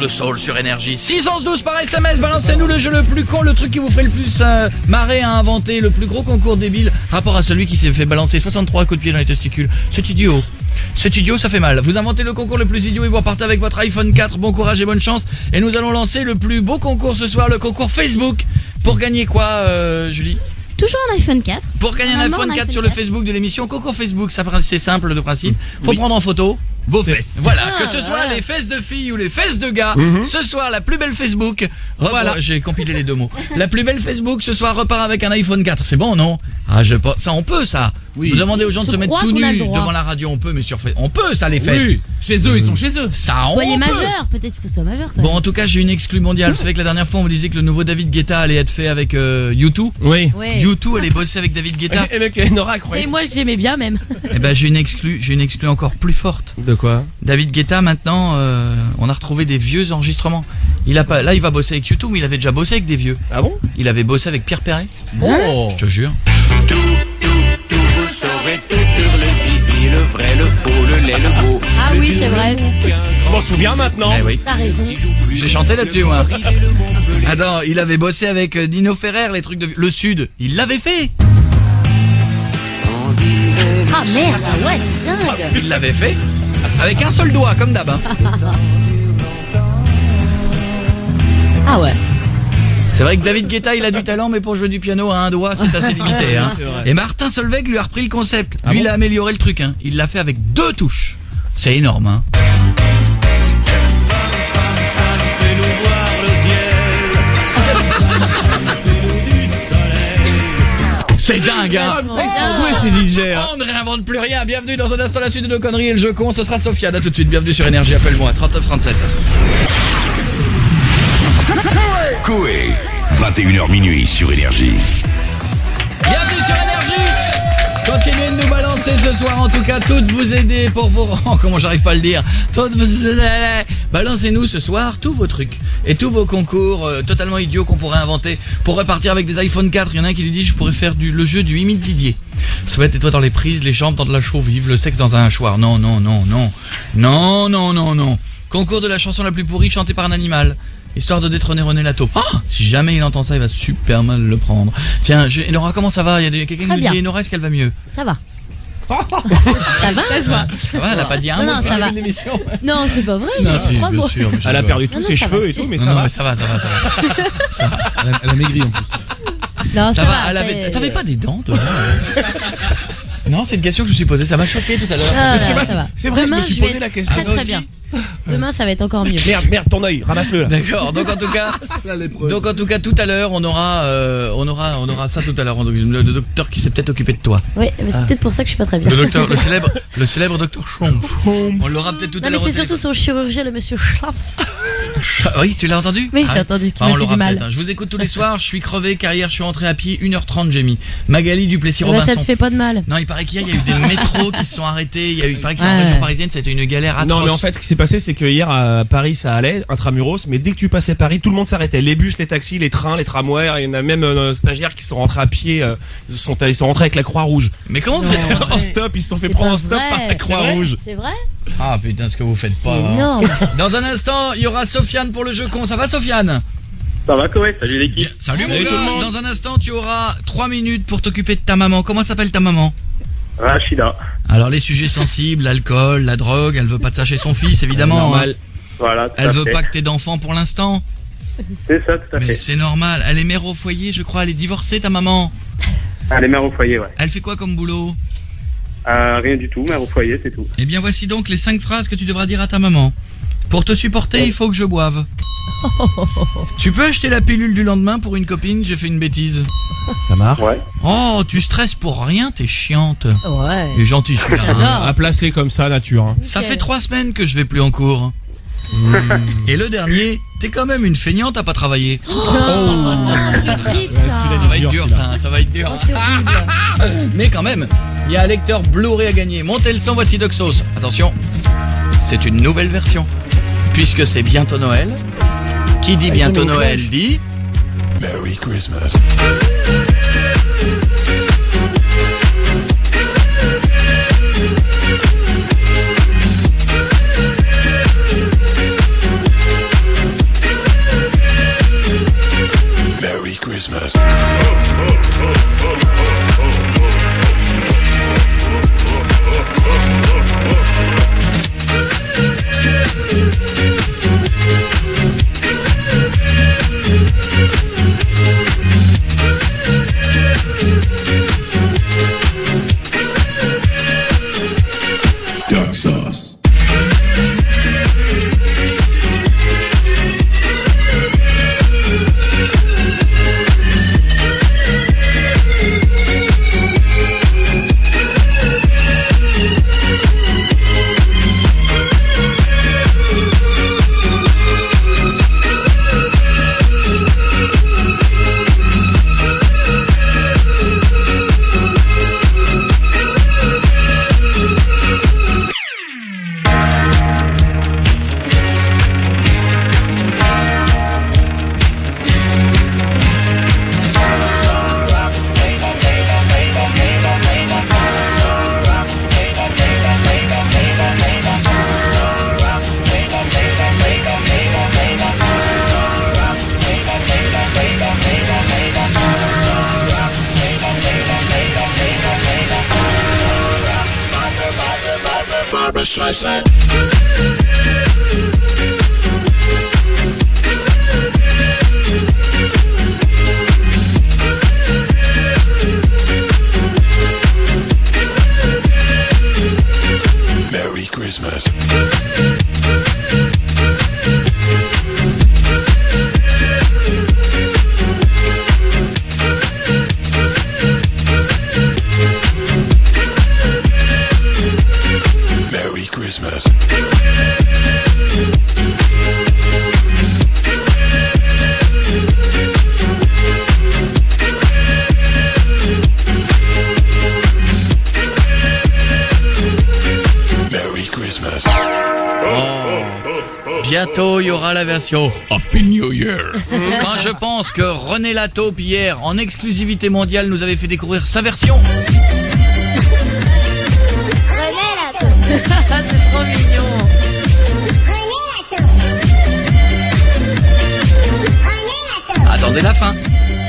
de soul sur Énergie. 612 par SMS, balancez-nous le jeu le plus con, le truc qui vous ferait le plus marrer à inventer, le plus gros concours débile, rapport à celui qui s'est fait balancer 63 coups de pied dans les testicules. C'est idiot. C'est idiot, ça fait mal. Vous inventez le concours le plus idiot et vous repartez avec votre iPhone 4. Bon courage et bonne chance. Et nous allons lancer le plus beau concours ce soir, le concours Facebook. Pour gagner quoi, Julie ? Toujours un iPhone 4. Pour gagner un iPhone 4 sur le Facebook de l'émission, concours Facebook, ça c'est simple de principe. Faut prendre en photo vos fesses. Voilà, que ce soit les fesses de filles ou les fesses de gars, ce soir la plus belle Facebook. Voilà, j'ai compilé les deux mots. La plus belle Facebook ce soir repart avec un iPhone 4. C'est bon, non ? Ah, ça on peut ça. Oui. Vous demandez aux gens de se mettre tout nus devant la radio, on peut, mais on peut ça les fesses. Oui. Chez eux, ils sont chez eux. Ça, on Soyez peut. majeur, peut-être qu'il faut soit majeur. Bon, en tout cas, j'ai une exclue mondiale. Vous savez que la dernière fois, on vous disait que le nouveau David Guetta allait être fait avec U2. Oui. U2 allait bosser avec David Guetta. Et mec, Nora croyait. Et moi, j'aimais bien même. Eh ben, j'ai une exclue encore plus forte. De quoi ? David Guetta, maintenant, on a retrouvé des vieux enregistrements. Là, il va bosser avec U2, mais il avait déjà bossé avec des vieux. Ah bon ? Il avait bossé avec Pierre Perret. Oh, je te jure. Vous saurez tout sur le zizi, le vrai, le faux, le lait, le beau. Ah oui, c'est vrai. Je m'en souviens maintenant. Eh oui. T'as raison. J'ai chanté là-dessus, moi. Attends, il avait bossé avec Dino Ferrer, les trucs de... Le Sud, il l'avait fait. Ah merde, ouais, c'est dingue. Il l'avait fait. Avec un seul doigt, comme d'hab. Hein. Ah ouais. C'est vrai que David Guetta, il a du talent, mais pour jouer du piano à un doigt, c'est assez limité. Hein. Et Martin Solveig lui a repris le concept. Lui, il a amélioré le truc. Hein. Il l'a fait avec 2 touches. C'est énorme. Hein. C'est dingue, hein. C'est DJ. Hein. On ne réinvente plus rien. Bienvenue dans un instant la suite de nos conneries et le jeu con. Ce sera Sofiane. À tout de suite. Bienvenue sur Énergie. Appelle-moi 3937. Coé, 21h minuit sur Énergie. Bienvenue sur Énergie. Continuez de nous balancer ce soir, en tout cas, toutes vous aider pour vos... Oh, comment j'arrive pas à le dire. Toutes vous aider. Balancez-nous ce soir tous vos trucs et tous vos concours totalement idiots qu'on pourrait inventer pour repartir avec des iPhone 4. Il y en a un qui lui dit, je pourrais faire le jeu du imite Didier. Ça va être toi dans les prises, les jambes dans de la chaux vive, le sexe dans un hachoir. Non, non, non, non. Non, non, non, non. Concours de la chanson la plus pourrie chantée par un animal. Histoire de détrôner René Lato. Ah, si jamais il entend ça, il va super mal le prendre. Tiens, Nora, comment ça va? Il y a quelqu'un qui nous dit, Nora, est-ce qu'elle va mieux? Ça va. Ça va? Ça se voit. Ça va, elle a pas dit un mot. Non, ça va. Non, c'est pas vrai, j'ai dit 3 mots. Sûr, elle a perdu tous ses cheveux et tout, mais ça va. Non, mais ça va. Elle a maigri en plus. Non, ça va. T'avais pas des dents, toi? Non, c'est une question que je me suis posée. Ça m'a choqué tout à l'heure. C'est vrai, je me suis posé la question. Très bien. Demain, ça va être encore mieux. Merde, ton œil, ramasse-le. D'accord. Donc en tout cas, tout à l'heure, on aura ça tout à l'heure. Le docteur qui s'est peut-être occupé de toi. Oui, mais c'est peut-être pour ça que je suis pas très bien. Le célèbre docteur Schomp. On l'aura peut-être tout à l'heure. Non, mais c'est surtout son chirurgien, le monsieur Schlaff. Oui, tu l'as entendu? Oui, j'ai entendu. On l'aura peut-être. Je vous écoute tous les soirs. Je suis crevé car hier je suis rentré à pied 1h30. J'ai mis Magali Duplessis-Robinson. Ça te fait pas de mal. Non, il paraît qu'hier il y a eu des métros qui se sont arrêtés. Il paraît que c'est en région parisienne, c'était une galère atroce. Non, mais en fait, ce qui s'est passé, c'est que hier à Paris, ça allait, intramuros, mais dès que tu passais Paris, tout le monde s'arrêtait. Les bus, les taxis, les trains, les tramways. Il y en a même stagiaires qui sont rentrés à pied. Ils sont rentrés avec la Croix-Rouge. Mais comment vous êtes en stop? Ils se sont fait prendre en stop par la Croix-Rouge. C'est vrai? Ah putain, ce que vous faites pas. Non. Dans un instant, il y aura Sofiane pour le jeu con. Ça va, Sofiane? Ça va, Koé? Salut l'équipe. Salut mon gars. Dans un instant, tu auras 3 minutes pour t'occuper de ta maman. Comment s'appelle ta maman? Rachida. Alors les sujets sensibles, l'alcool, la drogue, elle veut pas de ça chez son fils, évidemment. Normal. Voilà. Elle veut pas que t'aies d'enfants pour l'instant. C'est ça, tout à fait. Mais c'est normal. Elle est mère au foyer, je crois. Elle est divorcée, ta maman. Elle est mère au foyer, ouais. Elle fait quoi comme boulot? Rien du tout, mère au foyer, c'est tout. Eh bien, voici donc les 5 phrases que tu devras dire à ta maman. Pour te supporter, il faut que je boive. Tu peux acheter la pilule du lendemain pour une copine, j'ai fait une bêtise. Ça marche? Ouais. Oh, tu stresses pour rien, t'es chiante. Ouais. Il est gentil celui-là. À placer comme ça, nature. Hein. Ça fait 3 semaines que je vais plus en cours. Et le dernier, t'es quand même une feignante à pas travailler. C'est horrible ça. Ça va être dur ça va être dur. C'est horrible. Mais quand même, il y a un lecteur Blu-ray à gagner. Montez le son, voici Doxos. Attention, c'est une nouvelle version. Puisque c'est bientôt Noël. Qui dit bientôt Noël dit Merry Christmas. Christmas. Dark sauce. Barbra Streisand. Merry Christmas. Merry Christmas. Merry Christmas. Bientôt, il y aura la version Happy New Year. Quand je pense que René Lataupe, hier, en exclusivité mondiale, nous avait fait découvrir sa version. C'est trop mignon. Attendez la fin.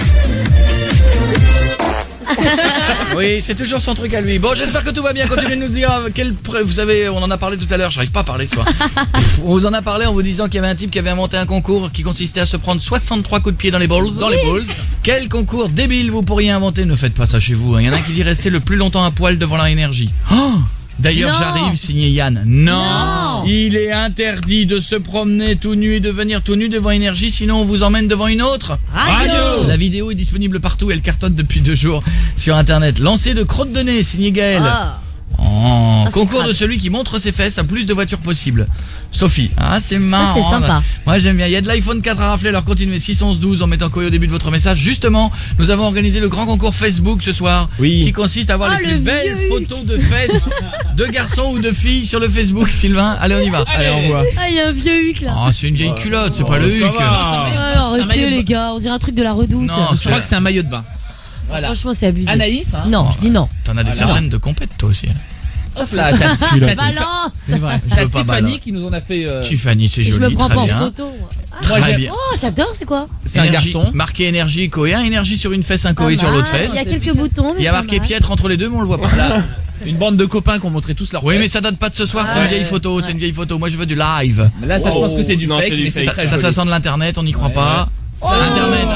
Oui, c'est toujours son truc à lui. Bon, j'espère que tout va bien. Continuez de nous dire vous savez, on en a parlé tout à l'heure. J'arrive pas à parler ce soir. On vous en a parlé en vous disant qu'il y avait un type qui avait inventé un concours qui consistait à se prendre 63 coups de pied dans les balls. Dans les balls. Quel concours débile vous pourriez inventer? Ne faites pas ça chez vous. Il y en a qui dit rester le plus longtemps à poil devant la énergie. Oh, d'ailleurs, Non. j'arrive, signé Yann. Non, il est interdit de se promener tout nu et de venir tout nu devant énergie, sinon on vous emmène devant une autre. Radio. La vidéo est disponible partout, elle cartonne depuis 2 jours sur internet. Lancé de crotte de nez, signé Gaël. C'est Concours grave. de celui qui montre ses fesses à plus de voitures possible. Sophie, c'est marrant. Ça, c'est sympa. Moi j'aime bien, il y a de l'iPhone 4 à rafler, alors continuez 611-12 en mettant Koyo au début de votre message. Justement, nous avons organisé le grand concours Facebook ce soir, qui consiste à avoir les plus belles photos de fesses de garçons ou de filles sur le Facebook. Sylvain, allez on y va. Allez, on voit. Ah, il y a un vieux huc là. Oh, c'est une vieille culotte, c'est pas le huc. Arrêtez les gars, on dirait un truc de la Redoute. Non, Je crois que c'est un maillot de bain. Voilà. Franchement, c'est abusé. Anaïs, hein. Non, je dis non. T'en as des certaines de compète toi aussi. Hop là, t'as Balance. C'est vrai. Je T'as veux pas Tiffany balance. qui nous en a fait. Tiffany, c'est Je joli, me prends très pas en bien. photo. moi. Très bien. Oh, j'adore, c'est quoi? C'est un Énergie, garçon. marqué énergie Koé, énergie sur une fesse, un Koé Pas sur l'autre mal. fesse. Il y a quelques boutons. mais Il y a pas marqué mal. piètre entre les deux, mais on le voit pas. Une bande de copains qui ont montré tous leurs Oui, fesses. mais ça date pas de ce soir, c'est Ah une vieille ouais. photo, c'est une vieille photo. Moi, je veux du live. Mais là, ça, je pense que c'est du Non, fake, c'est du mais fake. c'est très Ça joli. sent de l'internet, on n'y croit pas. Internet.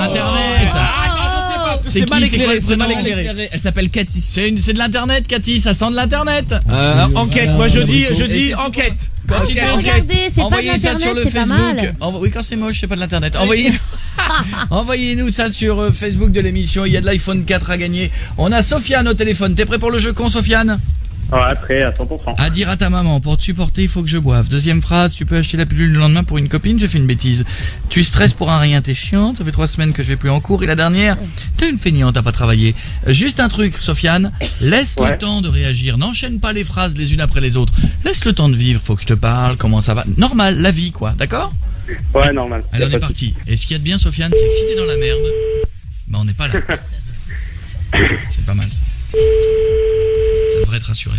C'est mal qui, c'est quoi éclairé, le c'est mal prénom éclairé. Elle s'appelle Cathy. C'est de l'internet, Cathy, ça sent de l'internet. Enquête, moi je dis enquête. Continuez, Regardez, c'est pas de envoyez ça sur l'internet, le c'est pas Facebook. mal. Oui, quand c'est moche, c'est pas de l'internet. Envoyez-nous ça sur Facebook de l'émission. Il y a de l'iPhone 4 à gagner. On a Sofiane au téléphone. T'es prêt pour le jeu con, Sofiane? Ah, prêt à 100%. À dire à ta maman, pour te supporter, il faut que je boive. Deuxième phrase, tu peux acheter la pilule le lendemain pour une copine, j'ai fait une bêtise. Tu stresses pour un rien, t'es chiante, ça fait 3 semaines que je vais plus en cours. Et la dernière, t'es une feignante, t'as pas travaillé. Juste un truc, Sofiane, laisse le temps de réagir. N'enchaîne pas les phrases les unes après les autres. Laisse le temps de vivre, faut que je te parle, comment ça va. Normal, la vie, quoi, d'accord? Ouais, normal. Allez, on est parti. Et ce qu'il y a de bien, Sofiane, c'est que si t'es dans la merde, on n'est pas là. C'est pas mal, ça. Ça devrait te rassurer.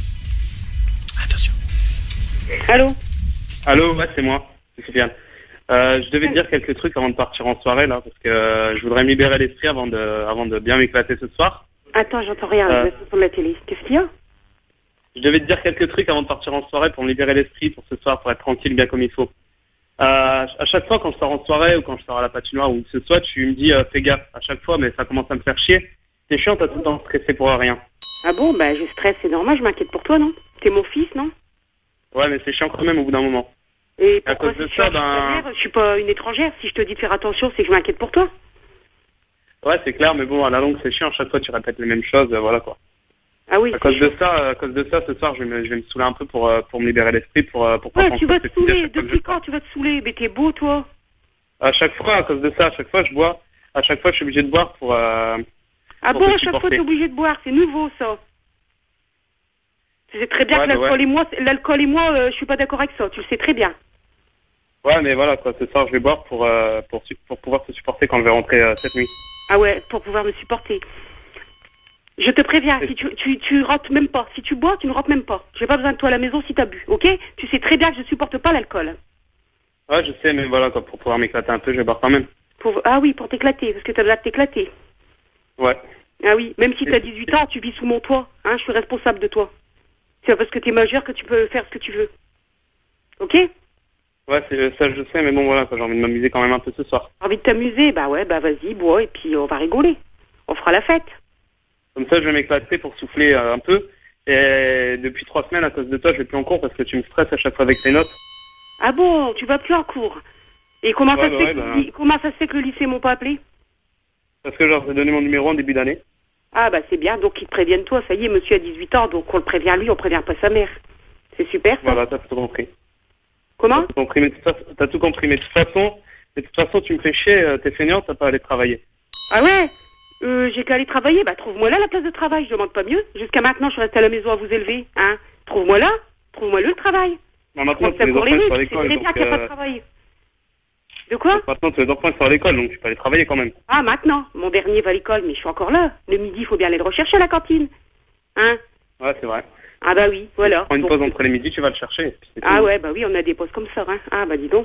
Attention. Allô? Allô, ouais, c'est moi. C'est Sofiane. Je devais te dire quelques trucs avant de partir en soirée, là, parce que je voudrais me libérer l'esprit avant de bien m'éclater ce soir. Attends, j'entends rien, je vais sur la télé. Qu'est-ce qu'il y a? Je devais te dire quelques trucs avant de partir en soirée pour me libérer l'esprit pour ce soir, pour être tranquille bien comme il faut. À chaque fois quand je sors en soirée ou quand je sors à la patinoire ou que ce soit, tu me dis fais gaffe à chaque fois, mais ça commence à me faire chier. C'est chiant, t'as tout le temps stressé pour rien. Ah bon, bah je stresse, c'est normal, je m'inquiète pour toi, non? T'es mon fils, non? Ouais, mais c'est chiant quand même au bout d'un moment. Et à pourquoi cause de si ça, je suis pas une étrangère. Si je te dis de faire attention, c'est que je m'inquiète pour toi. Ouais, c'est clair, mais bon, à la longue, c'est chiant. À chaque fois, tu répètes les mêmes choses, voilà quoi. Ah oui. À cause de ça, ce soir, je vais me saouler un peu pour me libérer l'esprit, pour pas Ouais, penser tu vas à te ce que saouler. Depuis quand tu vas te saouler? Mais t'es beau, toi. À chaque fois, à cause de ça, à chaque fois, je bois. À chaque fois, je suis obligé de boire pour. Ah pour bon, te à chaque fois, supporter. t'es obligé de boire. C'est nouveau, ça. Tu sais très bien Ouais, que l'alcool et moi, je suis pas d'accord avec ça. Tu le sais très bien. Ouais, mais voilà quoi. Ce soir, je vais boire pour pouvoir te supporter quand je vais rentrer cette nuit. Ah ouais, pour pouvoir me supporter. Je te préviens, si tu rentres même pas. Si tu bois, tu ne rentres même pas. J'ai pas besoin de toi à la maison si t'as bu, ok? Tu sais très bien que je supporte pas l'alcool. Ouais, je sais, mais voilà quoi. Pour pouvoir m'éclater un peu, je vais boire quand même. Ah oui, pour t'éclater, parce que t'as besoin de t'éclater. Ouais. Ah oui, même si t'as 18 ans, tu vis sous mon toit. Hein, je suis responsable de toi. C'est parce que t'es majeur que tu peux faire ce que tu veux. Ok? Ouais, ça je sais, mais bon voilà, quoi, j'ai envie de m'amuser quand même un peu ce soir. Envie de t'amuser? Bah ouais, bah vas-y, bois, et puis on va rigoler. On fera la fête. Comme ça, je vais m'éclater pour souffler un peu. Et depuis 3 semaines, à cause de toi, je vais plus en cours parce que tu me stresses à chaque fois avec tes notes. Ah bon, tu vas plus en cours? Et comment ça se fait que le lycée m'ont pas appelé? Parce que genre, j'ai donné mon numéro en début d'année. Ah bah c'est bien, donc ils te préviennent toi, ça y est, monsieur a 18 ans, donc on le prévient lui, on prévient pas sa mère. C'est super ça. Voilà, t'as tout compris. Comment? T'as tout compris, mais de toute façon, tu me fais chier, t'es feignant, t'as pas à aller travailler. Ah ouais? J'ai qu'à aller travailler, bah trouve-moi là la place de travail, je demande pas mieux. Jusqu'à maintenant, je suis restée à la maison à vous élever, hein. Trouve-moi le travail. Non, maintenant, tous les enfants sont à l'école, c'est bien qu'il n'y a pas de travail. De quoi? Maintenant, tous les enfants sont à l'école, donc tu peux aller travailler quand même. Ah, maintenant. Mon dernier va à l'école, mais je suis encore là. Le midi, il faut bien aller le rechercher à la cantine. Hein? Ouais, c'est vrai. Ah bah oui, voilà. Prends une pause entre les midis, tu vas le chercher. Ah ouais, bah oui, on a des pauses comme ça, hein. Ah bah dis donc.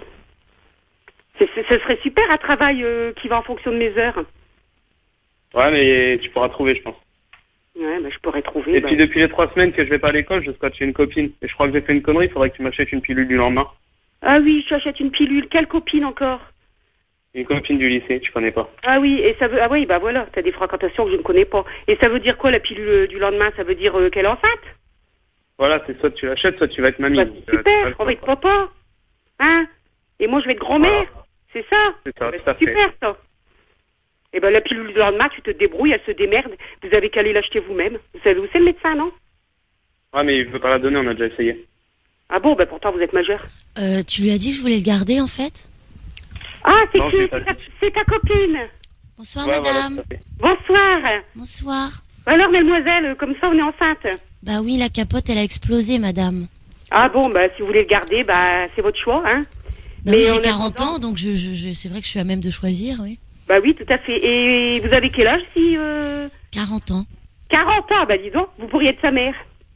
Ce serait super un travail qui va en fonction de mes heures. Ouais, mais tu pourras trouver, je pense. Ouais, bah je pourrais trouver. Et puis depuis les 3 semaines que je vais pas à l'école, je scotche une copine. Et je crois que j'ai fait une connerie, il faudrait que tu m'achètes une pilule du lendemain. Ah oui, je t'achète une pilule. Quelle copine encore? Une copine du lycée, tu connais pas. Ah oui, et ça veut... Ah oui, bah voilà, t'as des fréquentations que je ne connais pas. Et ça veut dire quoi, la pilule du lendemain? Ça veut dire qu'elle est enceinte? Voilà, c'est soit tu l'achètes, soit tu vas être mamie. Bah, super, on va être papa. Hein? Et moi, je vais être grand-mère. Voilà. C'est ça? C'est ça, bah, tout à super, fait. ça. Et ben la pilule du lendemain, tu te débrouilles, elle se démerde. Vous avez qu'à aller l'acheter vous-même. Vous savez où c'est le médecin, non? Ouais, mais il veut pas la donner, on a déjà essayé. Ah bon, bah pourtant vous êtes majeur. Tu lui as dit que je voulais le garder en fait? Ah, c'est ta copine. Bonsoir madame. Voilà, bonsoir. Bonsoir. Alors mademoiselle, comme ça on est enceinte. Bah oui, la capote elle a explosé madame. Ah bon, bah si vous voulez le garder, bah c'est votre choix, hein. Bah mais oui, j'ai 40 ans, donc c'est vrai que je suis à même de choisir, oui. Bah oui, tout à fait. Et vous avez quel âge si 40 ans. 40 ans, bah dis donc, vous pourriez être sa mère.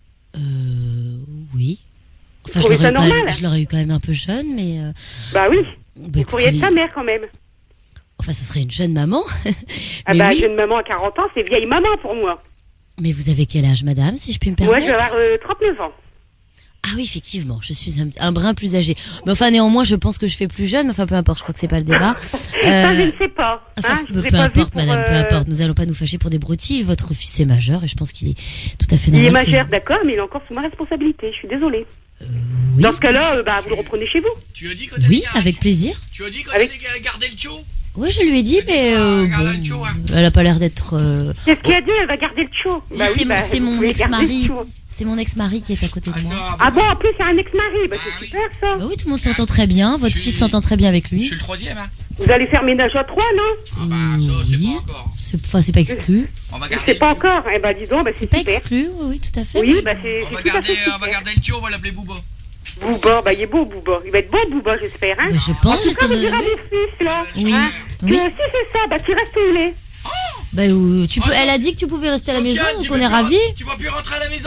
Oui. Enfin, je l'aurais eu quand même un peu jeune, mais... Bah oui, bah, vous pourriez être sa mère quand même. Enfin, ce serait une jeune maman. Ah bah, oui. Jeune maman à 40 ans, c'est vieille maman pour moi. Mais vous avez quel âge, madame, si je puis me permettre? Moi, je vais avoir 39 ans. Ah oui, effectivement, je suis un brin plus âgé. Mais enfin, néanmoins, je pense que je fais plus jeune. Mais enfin, peu importe, je crois que c'est pas le débat. Ça, je ne sais pas. Enfin, hein, peu importe, madame, peu importe. Nous allons pas nous fâcher pour des broutilles. Votre fils est majeur et je pense qu'il est tout à fait normal. Il est majeur, d'accord, mais il est encore sous ma responsabilité. Je suis désolée. Oui. Dans ce cas-là, vous le reprenez chez vous. Tu as dit oui, avec plaisir. Tu as dit qu'on allait garder le tio? Oui, je lui ai dit, mais elle a pas l'air d'être... Qu'est-ce qu'il a dit? Elle va garder le tio. Oui, c'est mon ex-mari. C'est mon ex-mari qui est à côté de moi. Ah bon, en plus, c'est un ex-mari. Bah, c'est super, ça. Bah oui, tout le monde s'entend très bien. Votre fils s'entend très bien avec lui. Je suis le 3e, hein. Vous allez faire ménage à 3, non? Ah bah, ça, c'est pas encore. Enfin, c'est pas exclu. On va garder. C'est pas encore. Eh ben, dis donc, bah, c'est pas super. exclu, oui, tout à fait. Oui, bah, c'est on va garder le tio, on va l'appeler Bouba. Bouba, bah il est beau Bouba. Il va être beau Bouba, j'espère, hein. Bah, je pense. En tout cas, vous direz à mon fils, là. Oui. Hein, oui. que si c'est ça, bah tu restes où il est. Bah, elle a dit que tu pouvais rester à la maison, donc on est ravis. Tu vas plus rentrer à la maison.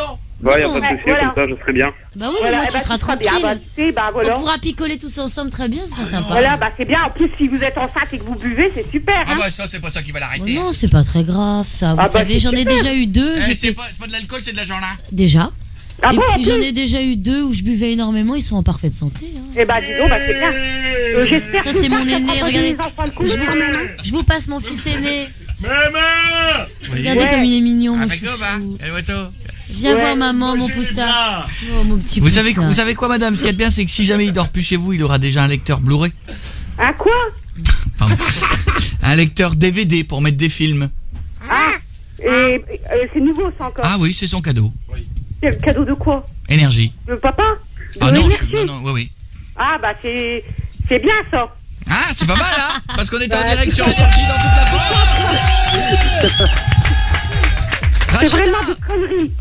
Ouais, y a pas de souci, comme ça, je serai bien. Bah oui, moi, tu seras tranquille. Voilà. On pourra picoler tous ensemble très bien, ce sera sympa. Voilà, bah c'est bien. En plus, si vous êtes enceinte et que vous buvez, c'est super. Ah bah ça, c'est pas ça qui va l'arrêter. Oh non, c'est pas très grave, ça. Vous savez, j'en ai déjà eu 2. C'est pas de l'alcool, c'est de la là. Déjà. Ah et bon, puis j'en ai déjà eu 2 où je buvais énormément, ils sont en parfaite santé. Hein. Eh bah dis donc, bah c'est bien. J'espère ça que c'est mon aîné, regardez. Je vous passe mon fils aîné. Maman. Regardez comme il est mignon, mon chouchou. Viens voir maman, mon poussin. Oh, mon petit vous poussin. savez quoi, madame? Ce qu'il y a de bien, c'est que si jamais il dort plus chez vous, il aura déjà un lecteur Blu-ray. À quoi? Pardon. Un lecteur DVD pour mettre des films. Ah. Et c'est nouveau ça encore. Ah oui, c'est son cadeau. C'est le cadeau de quoi? Énergie. Le papa? Ah non, oui. Ah bah c'est bien ça. Ah, c'est pas mal, hein? Parce qu'on est en direct sur Énergie dans toute la France. C'est vraiment des conneries.